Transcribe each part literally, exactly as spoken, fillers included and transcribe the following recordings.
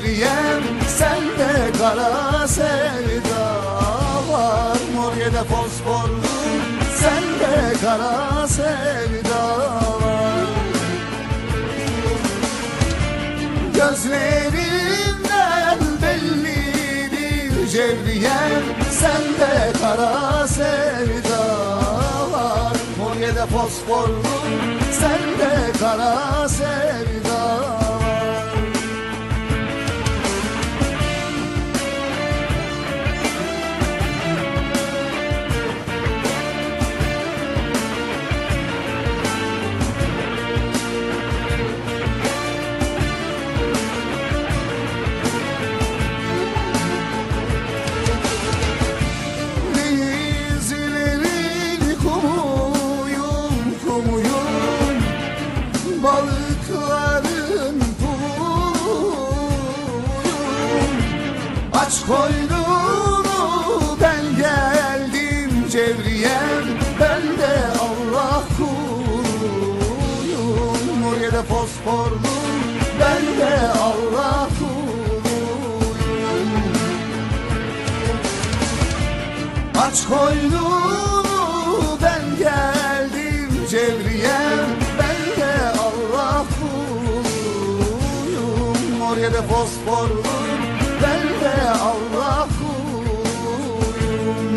Cevriyem sende kara sevda var. Morgede fosforlu sende kara sevda var. Gözlerinden bellidir Cevriyem sende kara sevda var. Morgede fosforlu sende kara sevda var. Balıkların puluyum, aç koynunu ben geldim Cevriyem, ben de Allah kuluyum. Morgede fosforlu ben de Allah kuluyum. Aç koynunu ben geldim Cevriyem, Morgede fosforlu ben de Allah kuluyum.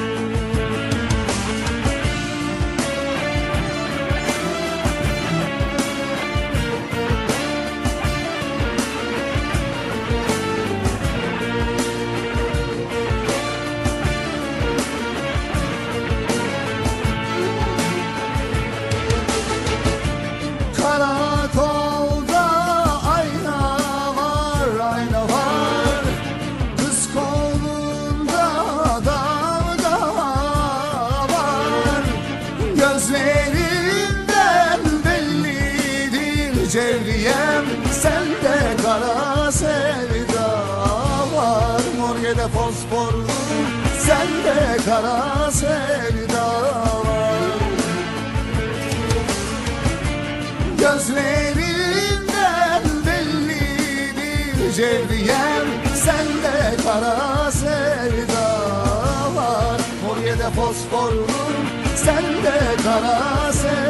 Karakolda ayna var, ayna var. Kız kolunda dalga var. Gözlerinden bellidir Cevriyem sende kara sevda var. Morgede fosforlu sende kara sevda var. Gözlerinden bellidir Cevriyem sende kara sevda var. Morgede fosforlu sende kara sevda var.